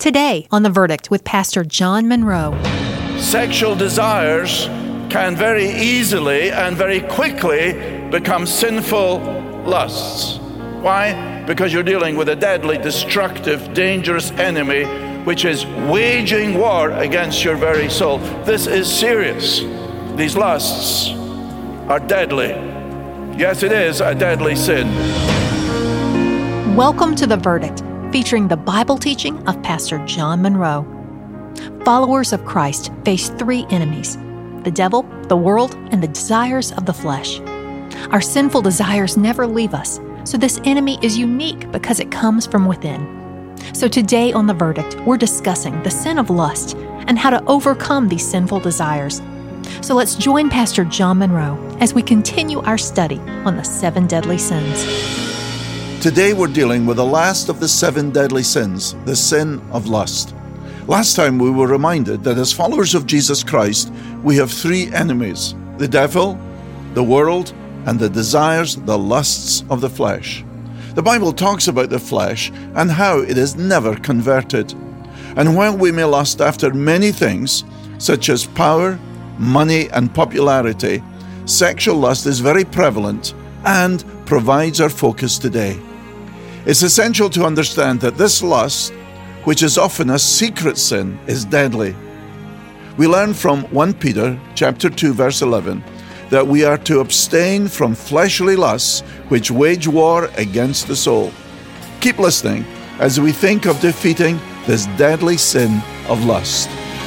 Today on The Verdict with Pastor John Monroe. Sexual desires can very easily and very quickly become sinful lusts. Why? Because you're dealing with a deadly, destructive, dangerous enemy which is waging war against your very soul. This is serious. These lusts are deadly. Yes, it is a deadly sin. Welcome to The Verdict, featuring the Bible teaching of Pastor John Monroe. Followers of Christ face three enemies: the devil, the world, and the desires of the flesh. Our sinful desires never leave us, so this enemy is unique because it comes from within. So today on The Verdict, we're discussing the sin of lust and how to overcome these sinful desires. So let's join Pastor John Monroe as we continue our study on the 7 deadly sins. Today we're dealing with the last of the 7 deadly sins, the sin of lust. Last time we were reminded that as followers of Jesus Christ, we have 3 enemies: the devil, the world, and the desires, the lusts of the flesh. The Bible talks about the flesh and how it is never converted. And while we may lust after many things, such as power, money, and popularity, sexual lust is very prevalent and provides our focus today. It's essential to understand that this lust, which is often a secret sin, is deadly. We learn from 1 Peter chapter 2, verse 11, that we are to abstain from fleshly lusts which wage war against the soul. Keep listening as we think of defeating this deadly sin of lust.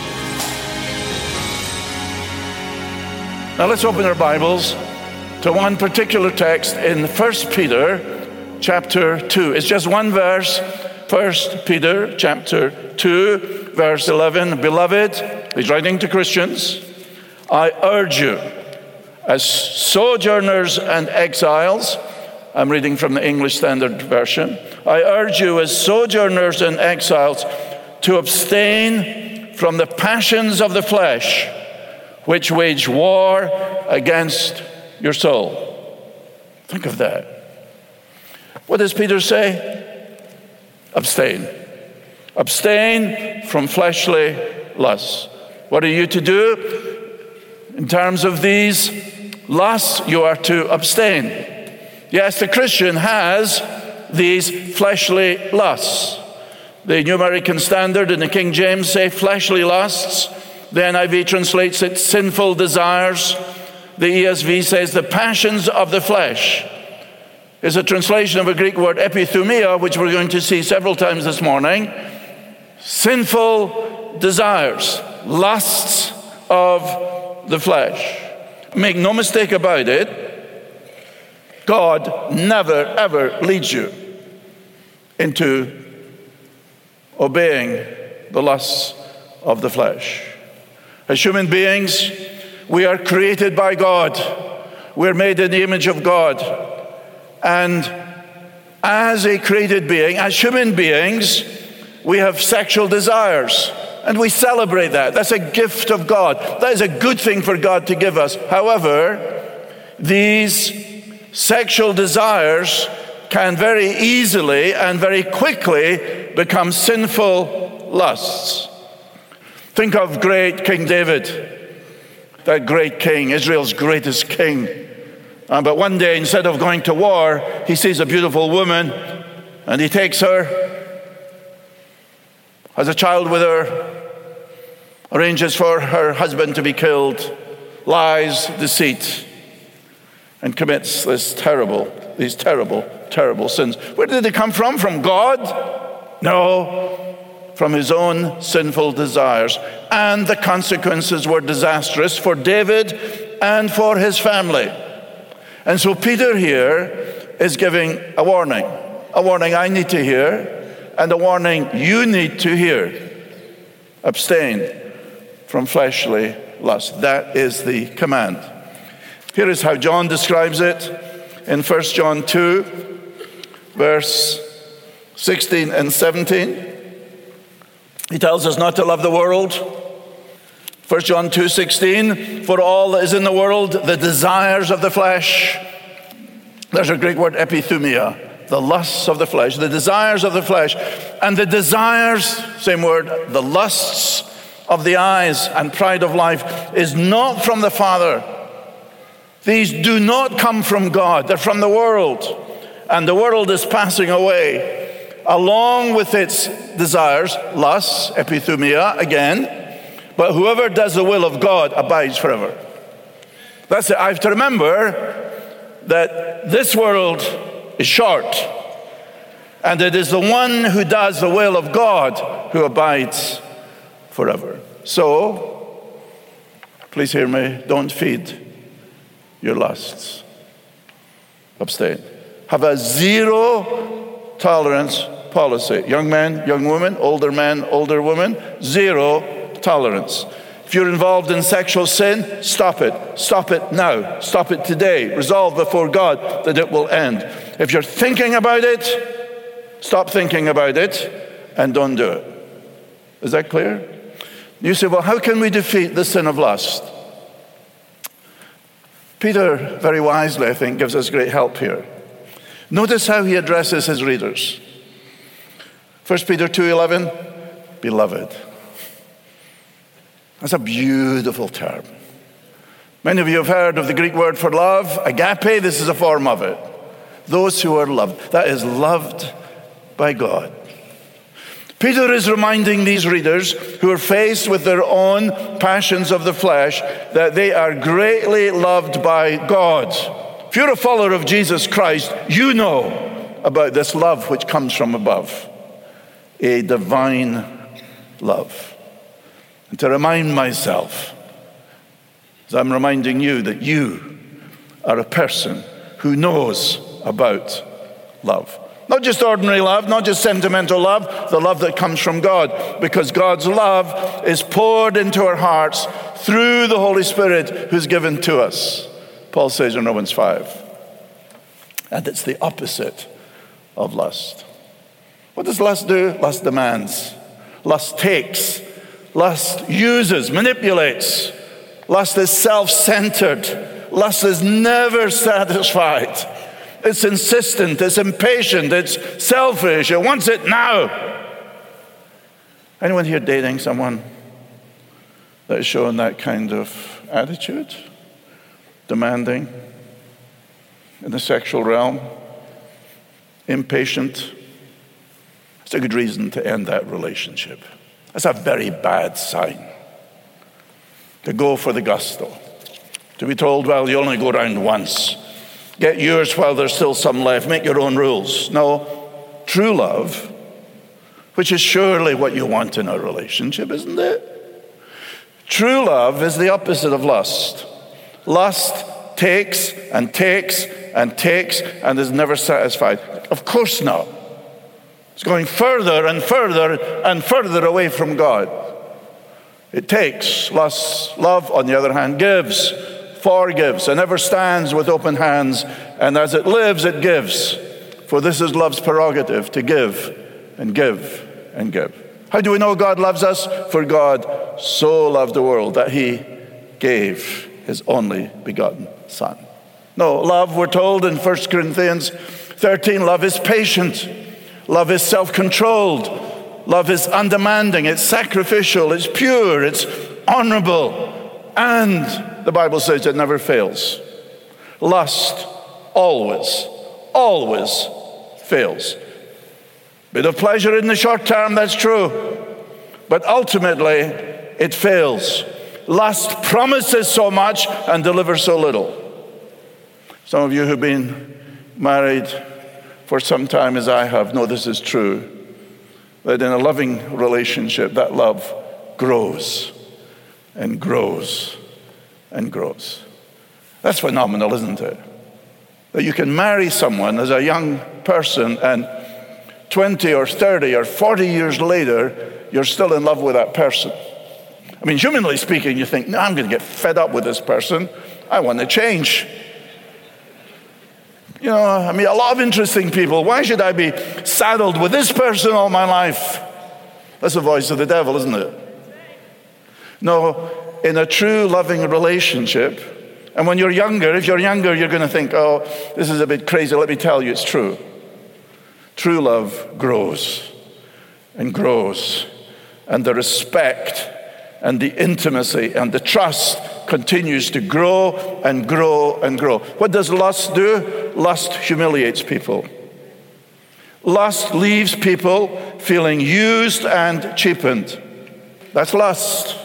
Now let's open our Bibles to one particular text in 1 Peter chapter 2. It's just one verse. 1 Peter chapter 2, verse 11. Beloved, he's writing to Christians, I urge you, as sojourners and exiles, I'm reading from the English Standard Version, I urge you as sojourners and exiles to abstain from the passions of the flesh, which wage war against your soul. Think of that. What does Peter say? Abstain. Abstain from fleshly lusts. What are you to do? In terms of these lusts, you are to abstain. Yes, the Christian has these fleshly lusts. The New American Standard and the King James say fleshly lusts. The NIV translates it sinful desires. The ESV says the passions of the flesh. Is a translation of a Greek word epithumia, which we're going to see several times this morning. Sinful desires, lusts of the flesh. Make no mistake about it, God never ever leads you into obeying the lusts of the flesh. As human beings, we are created by God. We're made in the image of God. And as a created being, as human beings, we have sexual desires. And we celebrate that. That's a gift of God. That is a good thing for God to give us. However, these sexual desires can very easily and very quickly become sinful lusts. Think of great King David, that great king, Israel's greatest king. But one day, instead of going to war, he sees a beautiful woman and he takes her, has a child with her, arranges for her husband to be killed, lies, deceit, and commits these terrible, terrible sins. Where did they come from? From God? No, from his own sinful desires. And the consequences were disastrous for David and for his family. And so Peter here is giving a warning I need to hear, and a warning you need to hear. Abstain from fleshly lust. That is the command. Here is how John describes it in 1 John 2, verse 16 and 17. He tells us not to love the world. 1 John 2:16, for all that is in the world, the desires of the flesh. There's a Greek word epithumia, the lusts of the flesh, the desires of the flesh, and the desires, same word, the lusts of the eyes and pride of life is not from the Father. These do not come from God. They're from the world. And the world is passing away along with its desires, lusts, epithumia, again. But whoever does the will of God abides forever. That's it. I have to remember that this world is short. And it is the one who does the will of God who abides forever. So, please hear me, don't feed your lusts. Abstain. Have a zero tolerance policy. Young men, young women, older women, zero tolerance. If you're involved in sexual sin, stop it. Stop it now. Stop it today. Resolve before God that it will end. If you're thinking about it, stop thinking about it and don't do it. Is that clear? You say, well, how can we defeat the sin of lust? Peter, very wisely, I think, gives us great help here. Notice how he addresses his readers. 1 Peter 2:11, beloved. That's a beautiful term. Many of you have heard of the Greek word for love, agape. This is a form of it. Those who are loved. That is loved by God. Peter is reminding these readers who are faced with their own passions of the flesh that they are greatly loved by God. If you're a follower of Jesus Christ, you know about this love which comes from above, a divine love. And to remind myself, as I'm reminding you, that you are a person who knows about love. Not just ordinary love, not just sentimental love, the love that comes from God. Because God's love is poured into our hearts through the Holy Spirit who's given to us. Paul says in Romans 5. And it's the opposite of lust. What does lust do? Lust demands. Lust takes. Lust uses, manipulates. Lust is self-centered. Lust is never satisfied. It's insistent, it's impatient, it's selfish, it wants it now. Anyone here dating someone that is showing that kind of attitude? Demanding in the sexual realm? Impatient? It's a good reason to end that relationship. That's a very bad sign. To go for the gusto. To be told, well, you only go round once. Get yours while there's still some left. Make your own rules. No, true love, which is surely what you want in a relationship, isn't it? True love is the opposite of lust. Lust takes and takes and takes and is never satisfied. Of course not. It's going further and further and further away from God. It takes. Love, on the other hand, gives. Forgives and ever stands with open hands, and as it lives, it gives. For this is love's prerogative, to give and give and give. How do we know God loves us? For God so loved the world that he gave his only begotten Son. No, love, we're told in 1 Corinthians 13, love is patient. Love is self-controlled. Love is undemanding. It's sacrificial. It's pure. It's honorable. And the Bible says it never fails. Lust always fails. Bit of pleasure in the short term, that's true. But ultimately, it fails. Lust promises so much and delivers so little. Some of you who've been married for some time, as I have, know this is true. That in a loving relationship, that love grows and grows and grows. That's phenomenal, isn't it? That you can marry someone as a young person and 20 or 30 or 40 years later, you're still in love with that person. I mean, humanly speaking, you think, no, I'm going to get fed up with this person. I want to change. You know, I mean, a lot of interesting people. Why should I be saddled with this person all my life? That's the voice of the devil, isn't it? No, in a true loving relationship, and when you're younger, if you're younger, you're going to think, oh, this is a bit crazy. Let me tell you, it's true. True love grows and grows, and the respect and the intimacy and the trust continues to grow and grow and grow. What does lust do? Lust humiliates people. Lust leaves people feeling used and cheapened. That's lust.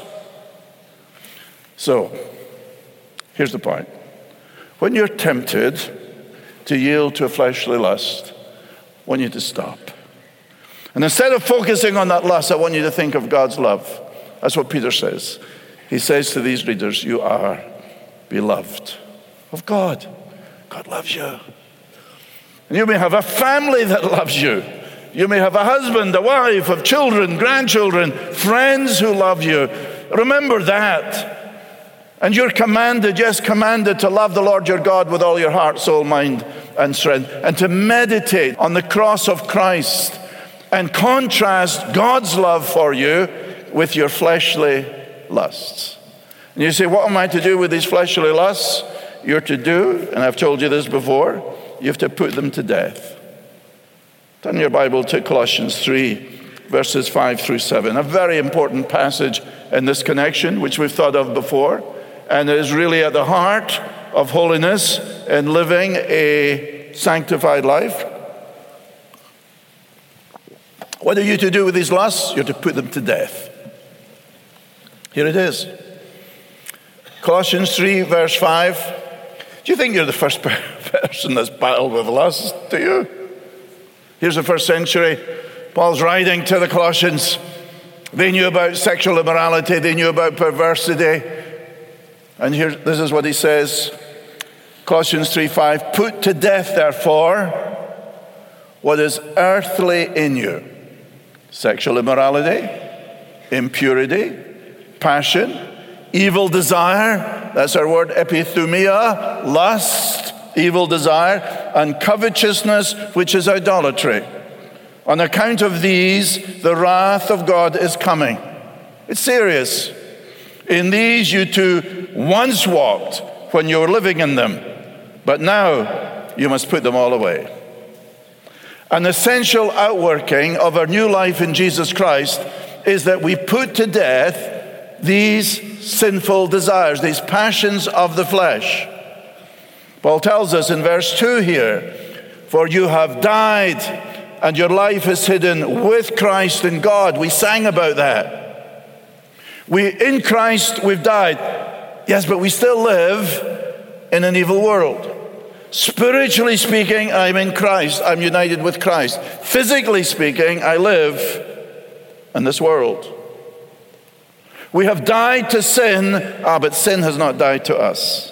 So, here's the point. When you're tempted to yield to a fleshly lust, I want you to stop. And instead of focusing on that lust, I want you to think of God's love. That's what Peter says. He says to these readers, you are beloved of God. God loves you. And you may have a family that loves you. You may have a husband, a wife, of children, grandchildren, friends who love you. Remember that. And you're commanded, yes, commanded to love the Lord your God with all your heart, soul, mind, and strength, and to meditate on the cross of Christ and contrast God's love for you with your fleshly lusts. And you say, what am I to do with these fleshly lusts? You're to do, and I've told you this before, you have to put them to death. Turn your Bible to Colossians 3, verses 5 through 7. A very important passage in this connection, which we've thought of before, and it is really at the heart of holiness and living a sanctified life. What are you to do with these lusts? You're to put them to death. Here it is. Colossians 3, verse 5. Do you think you're the first person that's battled with lust? Do you? Here's the first century. Paul's writing to the Colossians. They knew about sexual immorality. They knew about perversity. And here, this is what he says. Colossians 3:5. Put to death, therefore, what is earthly in you. Sexual immorality, impurity, passion, evil desire. That's our word, epithumia, lust, evil desire, and covetousness, which is idolatry. On account of these, the wrath of God is coming. It's serious. In these you too once walked when you were living in them, but now you must put them all away. An essential outworking of our new life in Jesus Christ is that we put to death these sinful desires, these passions of the flesh. Paul tells us in verse 2 here, for you have died and your life is hidden with Christ in God. We sang about that. In Christ we've died. Yes, but we still live in an evil world. Spiritually speaking, I'm in Christ. I'm united with Christ. Physically speaking, I live in this world. We have died to sin, but sin has not died to us.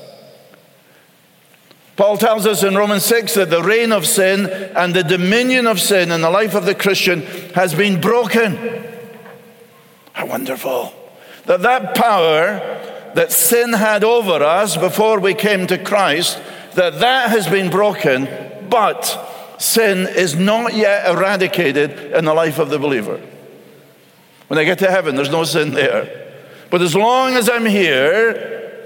Paul tells us in Romans 6 that the reign of sin and the dominion of sin in the life of the Christian has been broken. How wonderful. That power that sin had over us before we came to Christ, that has been broken, but sin is not yet eradicated in the life of the believer. When I get to heaven, there's no sin there. But as long as I'm here,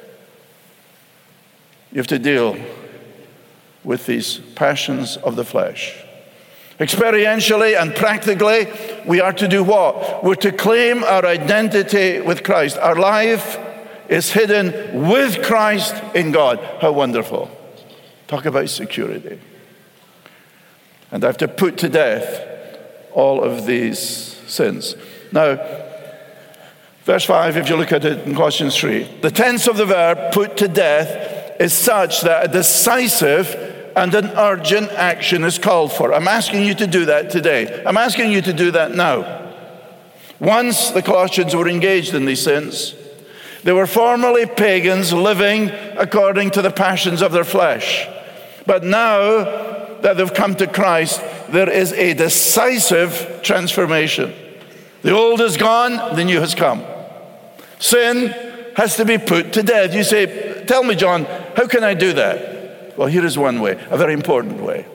you have to deal with these passions of the flesh. Experientially and practically, we are to do what? We're to claim our identity with Christ. Our life is hidden with Christ in God. How wonderful. Talk about security. And I have to put to death all of these sins. Now, verse 5, if you look at it in Colossians 3, the tense of the verb, put to death, is such that a decisive and an urgent action is called for. I'm asking you to do that today. I'm asking you to do that now. Once the Colossians were engaged in these sins, they were formerly pagans living according to the passions of their flesh. But now that they've come to Christ, there is a decisive transformation. The old is gone, the new has come. Sin has to be put to death. You say, tell me, John, how can I do that? Well, here is one way, a very important way.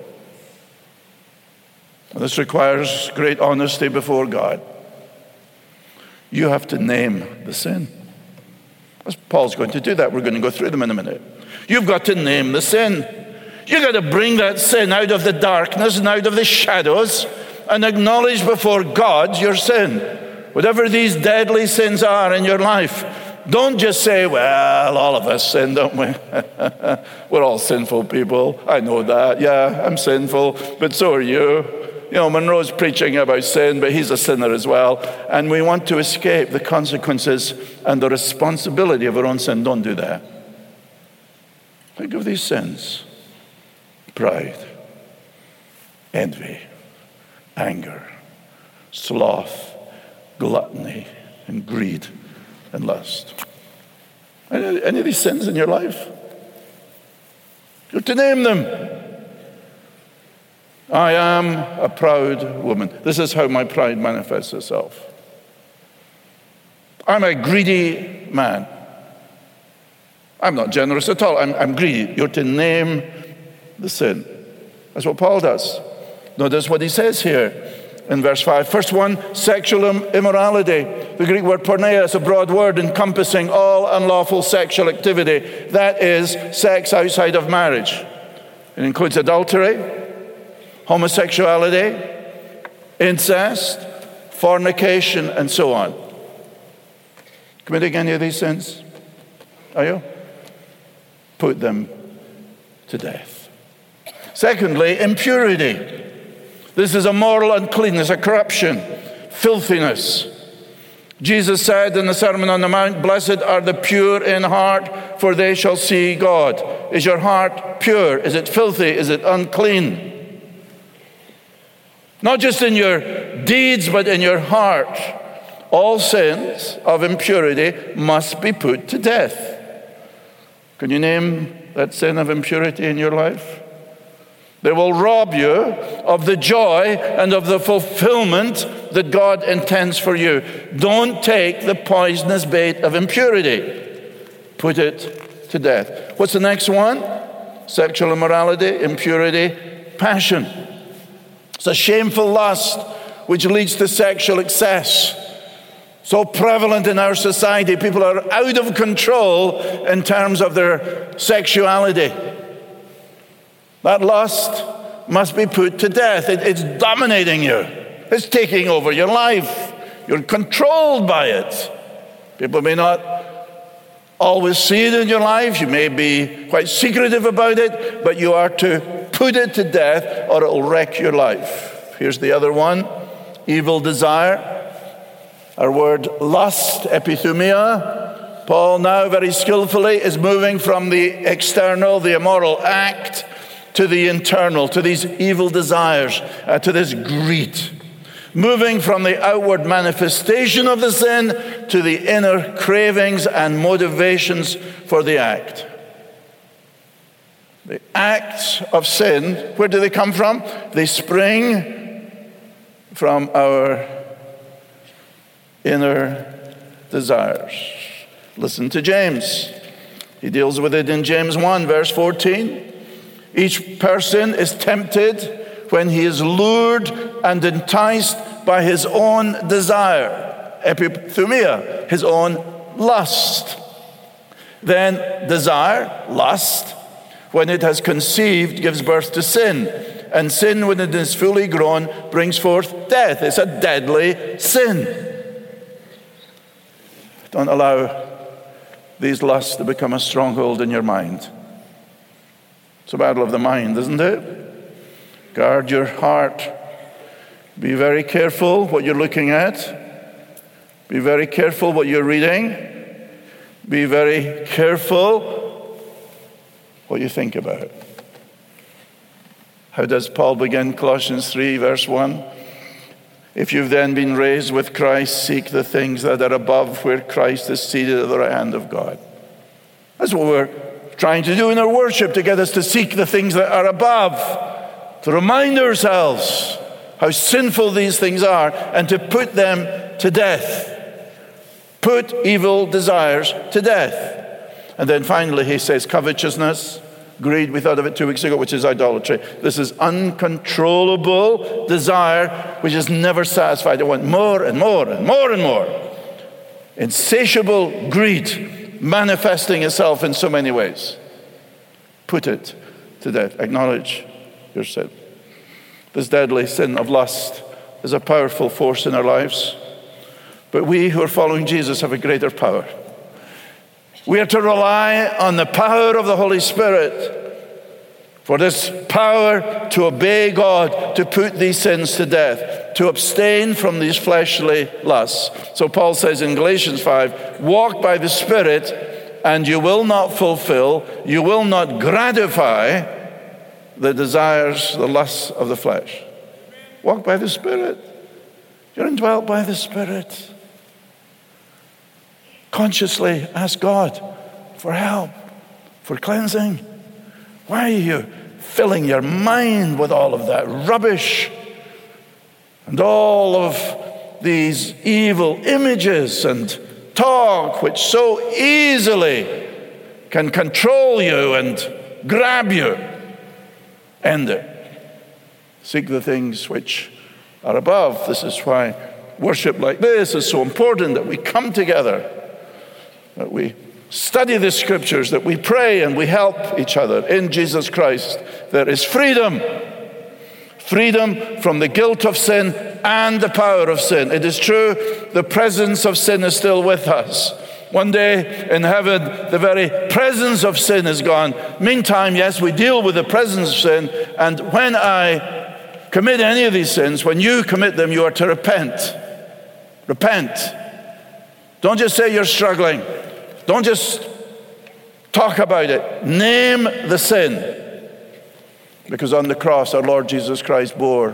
And this requires great honesty before God. You have to name the sin. Paul's going to do that. We're going to go through them in a minute. You've got to name the sin. You got to bring that sin out of the darkness and out of the shadows and acknowledge before God your sin. Whatever these deadly sins are in your life, don't just say, well, all of us sin, don't we? We're all sinful people. I know that. Yeah, I'm sinful, but so are you. You know, Monroe's preaching about sin, but he's a sinner as well. And we want to escape the consequences and the responsibility of our own sin. Don't do that. Think of these sins: pride, envy, anger, sloth, gluttony, and greed, and lust. Any of these sins in your life? You're to name them. I am a proud woman. This is how my pride manifests itself. I'm a greedy man. I'm not generous at all. I'm greedy. You're to name the sin. That's what Paul does. Notice what he says here in verse 5. First one, sexual immorality. The Greek word porneia is a broad word encompassing all unlawful sexual activity. That is sex outside of marriage. It includes adultery, homosexuality, incest, fornication, and so on. Committing any of these sins? Are you? Put them to death. Secondly, impurity. This is a moral uncleanness, a corruption, filthiness. Jesus said in the Sermon on the Mount, "Blessed are the pure in heart, for they shall see God." Is your heart pure? Is it filthy? Is it unclean? Not just in your deeds, but in your heart. All sins of impurity must be put to death. Can you name that sin of impurity in your life? They will rob you of the joy and of the fulfillment that God intends for you. Don't take the poisonous bait of impurity. Put it to death. What's the next one? Sexual immorality, impurity, passion. It's a shameful lust which leads to sexual excess. So prevalent in our society. People are out of control in terms of their sexuality. That lust must be put to death. It's dominating you. It's taking over your life. You're controlled by it. People may not always see it in your life. You may be quite secretive about it, but you are to put it to death or it will wreck your life. Here's the other one: evil desire. Our word lust, epithumia. Paul now very skillfully is moving from the external, the immoral act, to the internal, to these evil desires, to this greed. Moving from the outward manifestation of the sin to the inner cravings and motivations for the act. The acts of sin, where do they come from? They spring from our inner desires. Listen to James. He deals with it in James 1, verse 14. Each person is tempted when he is lured and enticed by his own desire, epithumia, his own lust. Then desire, lust, when it has conceived, gives birth to sin. And sin, when it is fully grown, brings forth death. It's a deadly sin. Don't allow these lusts to become a stronghold in your mind. It's a battle of the mind, isn't it? Guard your heart. Be very careful what you're looking at. Be very careful what you're reading. Be very careful what you think about. How does Paul begin Colossians 3, verse 1? If you've then been raised with Christ, seek the things that are above, where Christ is seated at the right hand of God. That's what we're trying to do in our worship, to get us to seek the things that are above, to remind ourselves how sinful these things are, and to put them to death. Put evil desires to death. And then finally he says covetousness, greed, we thought of it 2 weeks ago, which is idolatry. This is uncontrollable desire which is never satisfied. I want more and more and more and more. Insatiable greed manifesting itself in so many ways. Put it to death. Acknowledge your sin. This deadly sin of lust is a powerful force in our lives. But we who are following Jesus have a greater power. We are to rely on the power of the Holy Spirit for this power to obey God, to put these sins to death, to abstain from these fleshly lusts. So Paul says in Galatians 5, walk by the Spirit and you will not gratify the desires, the lusts of the flesh. Walk by the Spirit. You're indwelt by the Spirit. Consciously ask God for help, for cleansing. Why are you filling your mind with all of that rubbish and all of these evil images and talk which so easily can control you and grab you? End it. Seek the things which are above. This is why worship like this is so important, that we come together, that we study the scriptures, that we pray and we help each other. In Jesus Christ, there is freedom. Freedom from the guilt of sin and the power of sin. It is true, the presence of sin is still with us. One day in heaven, the very presence of sin is gone. Meantime, yes, we deal with the presence of sin. And when I commit any of these sins, when you commit them, you are to repent. Repent. Don't just say you're struggling. Don't just talk about it. Name the sin. Because on the cross, our Lord Jesus Christ bore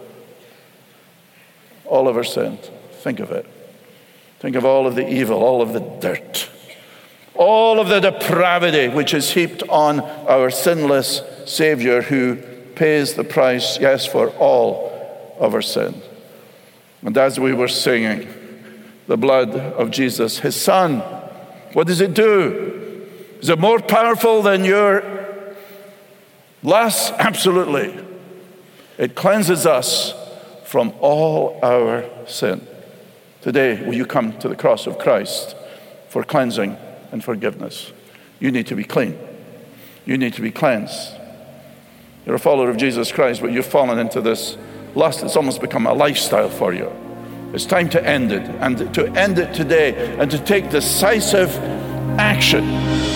all of our sins. Think of it. Think of all of the evil, all of the dirt, all of the depravity which is heaped on our sinless Savior, who pays the price, yes, for all of our sin. And as we were singing, the blood of Jesus, his Son, what does it do? Is it more powerful than your lust? Absolutely. It cleanses us from all our sin. Today, will you come to the cross of Christ for cleansing and forgiveness? You need to be clean. You need to be cleansed. You're a follower of Jesus Christ, but you've fallen into this lust. It's almost become a lifestyle for you. It's time to end it, and to end it today, and to take decisive action.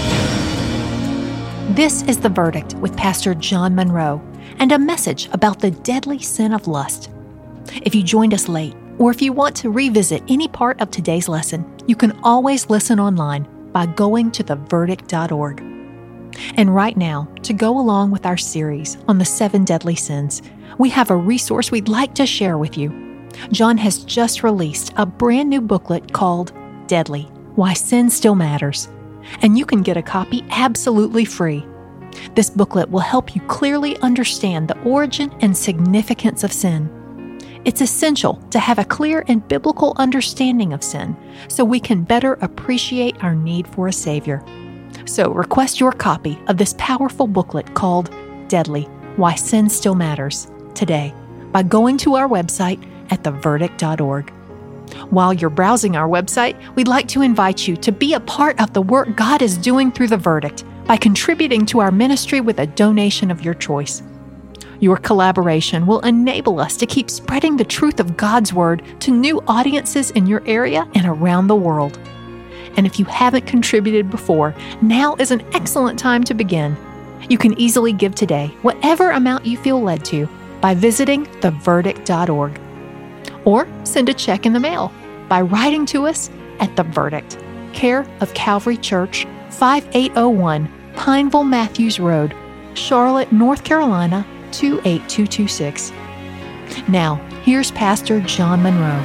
This is The Verdict with Pastor John Monroe, and a message about the deadly sin of lust. If you joined us late, or if you want to revisit any part of today's lesson, you can always listen online by going to theverdict.org. And right now, to go along with our series on the 7 deadly sins, we have a resource we'd like to share with you. John has just released a brand new booklet called Deadly: Why Sin Still Matters, and you can get a copy absolutely free. This booklet will help you clearly understand the origin and significance of sin. It's essential to have a clear and biblical understanding of sin so we can better appreciate our need for a Savior. So request your copy of this powerful booklet called Deadly: Why Sin Still Matters today by going to our website at theverdict.org. While you're browsing our website, we'd like to invite you to be a part of the work God is doing through The Verdict by contributing to our ministry with a donation of your choice. Your collaboration will enable us to keep spreading the truth of God's Word to new audiences in your area and around the world. And if you haven't contributed before, now is an excellent time to begin. You can easily give today, whatever amount you feel led to, by visiting theverdict.org. Or send a check in the mail by writing to us at The Verdict, care of Calvary Church, 5801 Pineville Matthews Road, Charlotte, North Carolina, 28226. Now, here's Pastor John Monroe.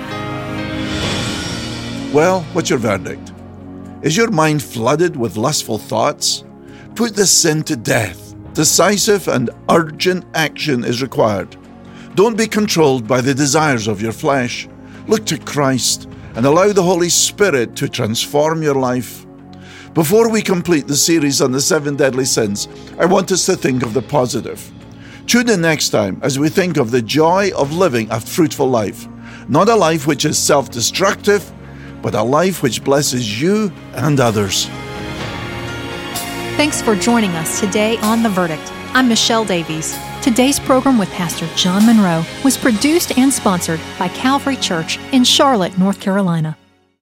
Well, what's your verdict? Is your mind flooded with lustful thoughts? Put this sin to death. Decisive and urgent action is required. Don't be controlled by the desires of your flesh. Look to Christ and allow the Holy Spirit to transform your life. Before we complete the series on the 7 deadly sins, I want us to think of the positive. Tune in next time as we think of the joy of living a fruitful life. Not a life which is self-destructive, but a life which blesses you and others. Thanks for joining us today on The Verdict. I'm Michelle Davies. Today's program with Pastor John Monroe was produced and sponsored by Calvary Church in Charlotte, North Carolina.